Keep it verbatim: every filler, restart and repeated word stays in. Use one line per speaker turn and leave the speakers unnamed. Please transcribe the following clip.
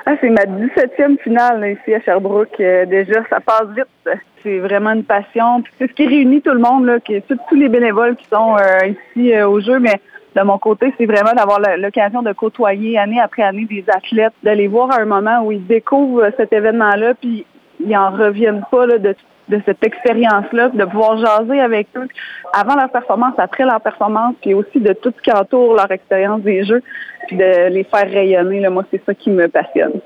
Ah, c'est ma dix-septième finale là, ici à Sherbrooke. Euh, déjà, ça passe vite. C'est vraiment une passion. Puis c'est ce qui réunit tout le monde, là, qui, tous, tous les bénévoles qui sont euh, ici euh, au jeu. Mais de mon côté, c'est vraiment d'avoir l'occasion de côtoyer année après année des athlètes, de les voir à un moment où ils découvrent cet événement-là, puis ils en reviennent pas là, de de cette expérience-là, de pouvoir jaser avec eux avant leur performance, après leur performance, puis aussi de tout ce qui entoure leur expérience des Jeux, puis de les faire rayonner. Là, moi, c'est ça qui me passionne.